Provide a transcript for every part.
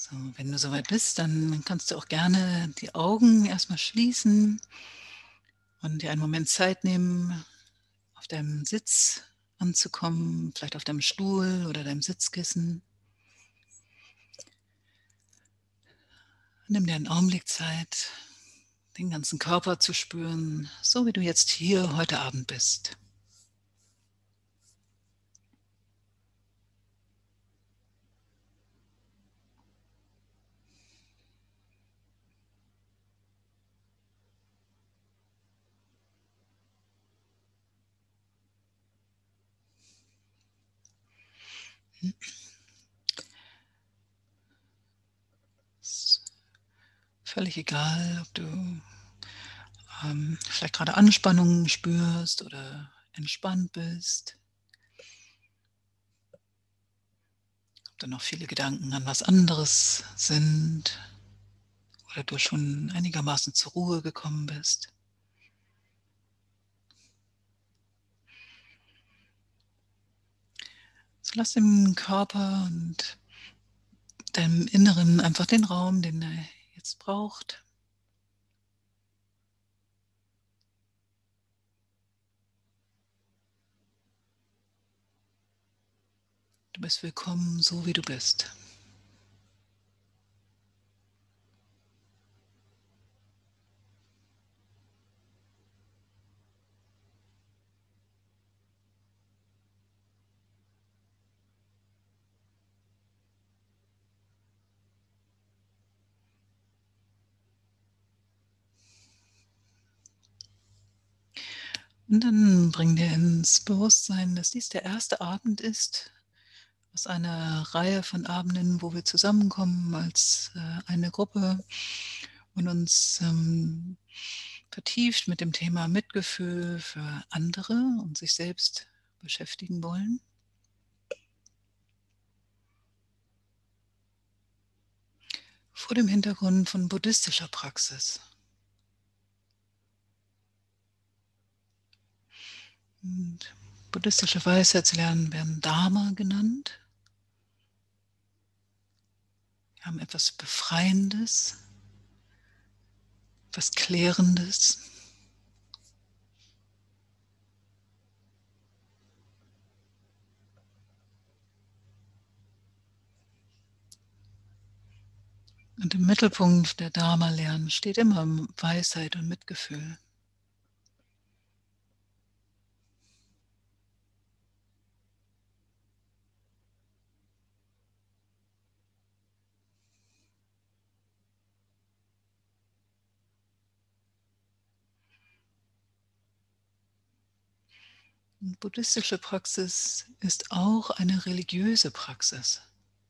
So, wenn du soweit bist, dann kannst du auch gerne die Augen erstmal schließen und dir einen Moment Zeit nehmen, auf deinem Sitz anzukommen, vielleicht auf deinem Stuhl oder deinem Sitzkissen. Nimm dir einen Augenblick Zeit, den ganzen Körper zu spüren, so wie du jetzt hier heute Abend bist. Ist völlig egal, ob du vielleicht gerade Anspannungen spürst oder entspannt bist, ob da noch viele Gedanken an was anderes sind oder du schon einigermaßen zur Ruhe gekommen bist. So lass dem Körper und deinem Inneren einfach den Raum, den er jetzt braucht. Du bist willkommen, so wie du bist. Und dann bring dir ins Bewusstsein, dass dies der erste Abend ist aus einer Reihe von Abenden, wo wir zusammenkommen als eine Gruppe und uns vertieft mit dem Thema Mitgefühl für andere und sich selbst beschäftigen wollen. Vor dem Hintergrund von buddhistischer Praxis. Und buddhistische Weisheitslernen werden Dharma genannt. Wir haben etwas Befreiendes, etwas Klärendes. Und im Mittelpunkt der Dharma-Lehren steht immer Weisheit und Mitgefühl. Und buddhistische Praxis ist auch eine religiöse Praxis.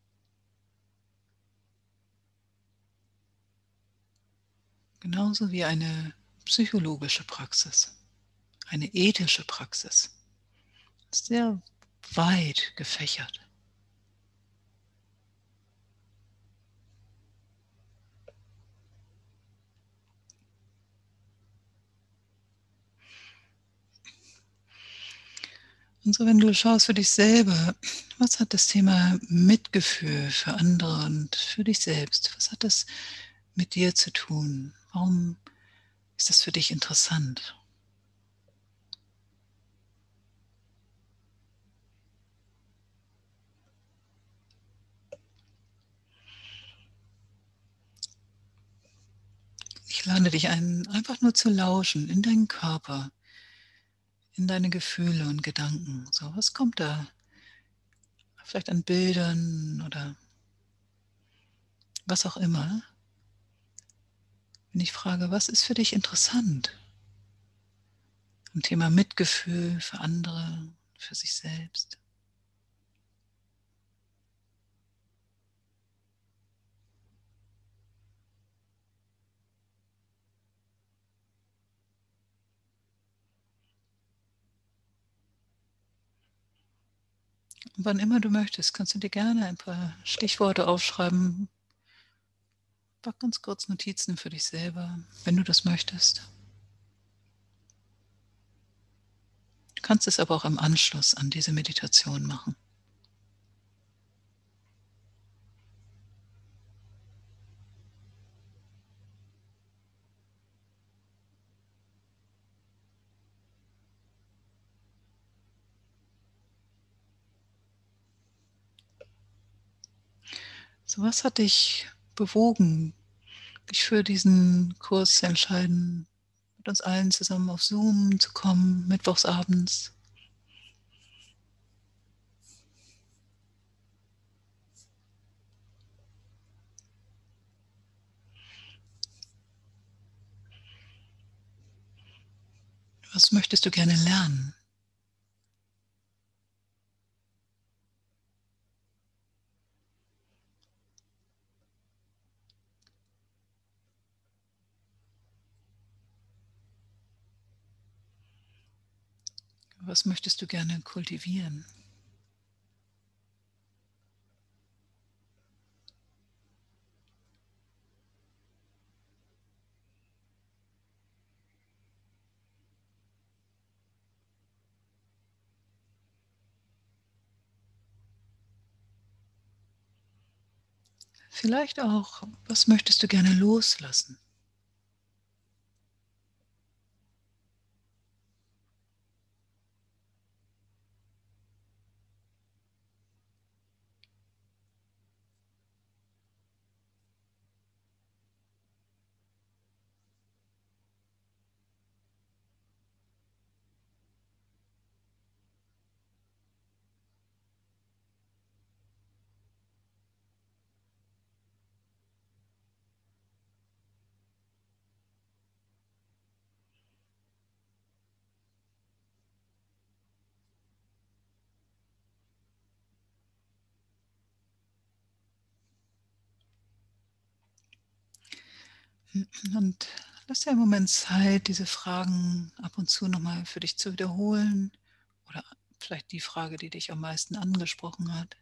Genauso wie eine psychologische Praxis, eine ethische Praxis. Sehr weit gefächert. Und so, wenn du schaust für dich selber, was hat das Thema Mitgefühl für andere und für dich selbst, was hat das mit dir zu tun? Warum ist das für dich interessant? Ich lade dich ein, einfach nur zu lauschen in deinen Körper, in deine Gefühle und Gedanken. So, was kommt da? Vielleicht an Bildern oder was auch immer. Wenn ich frage, was ist für dich interessant? Am Thema Mitgefühl für andere, für sich selbst. Und wann immer du möchtest, kannst du dir gerne ein paar Stichworte aufschreiben. Mach ganz kurz Notizen für dich selber, wenn du das möchtest. Du kannst es aber auch im Anschluss an diese Meditation machen. So, was hat dich bewogen, dich für diesen Kurs zu entscheiden, mit uns allen zusammen auf Zoom zu kommen, mittwochsabends? Was möchtest du gerne lernen? Was möchtest du gerne kultivieren? Vielleicht auch, was möchtest du gerne loslassen? Und lass dir einen Moment Zeit, diese Fragen ab und zu nochmal für dich zu wiederholen oder vielleicht die Frage, die dich am meisten angesprochen hat.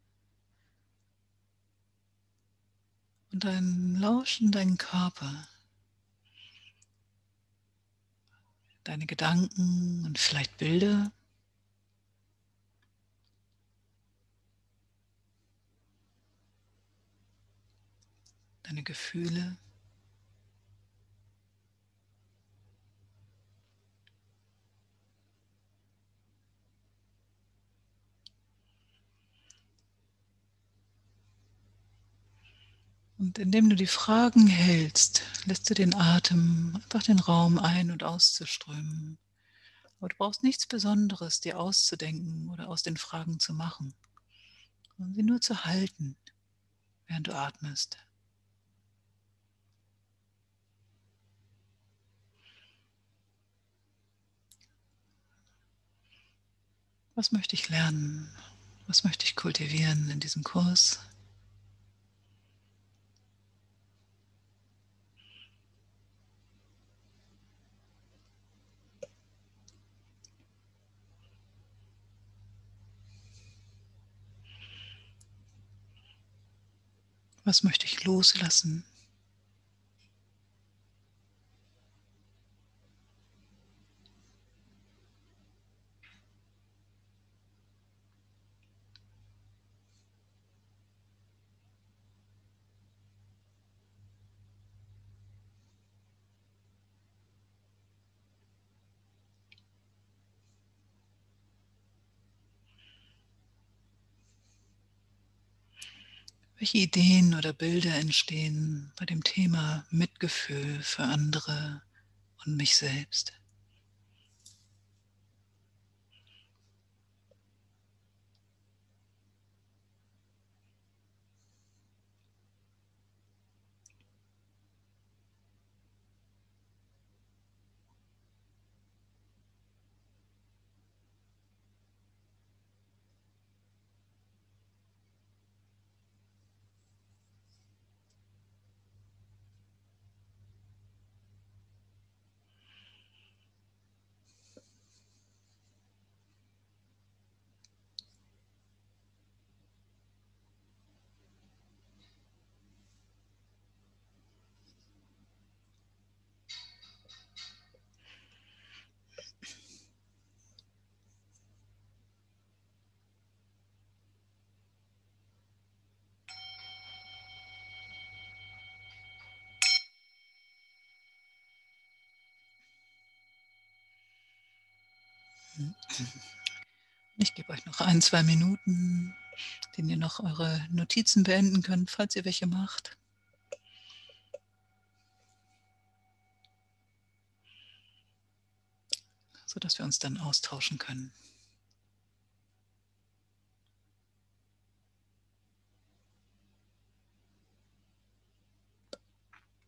Und dann lauschen deinen Körper, deine Gedanken und vielleicht Bilder, deine Gefühle. Und indem du die Fragen hältst, lässt du den Atem einfach den Raum ein- und auszuströmen. Aber du brauchst nichts Besonderes dir auszudenken oder aus den Fragen zu machen, sondern sie nur zu halten, während du atmest. Was möchte ich lernen? Was möchte ich kultivieren in diesem Kurs? Was möchte ich loslassen? Welche Ideen oder Bilder entstehen bei dem Thema Mitgefühl für andere und mich selbst? Ich gebe euch noch ein, zwei Minuten, denen ihr noch eure Notizen beenden könnt, falls ihr welche macht. Sodass wir uns dann austauschen können.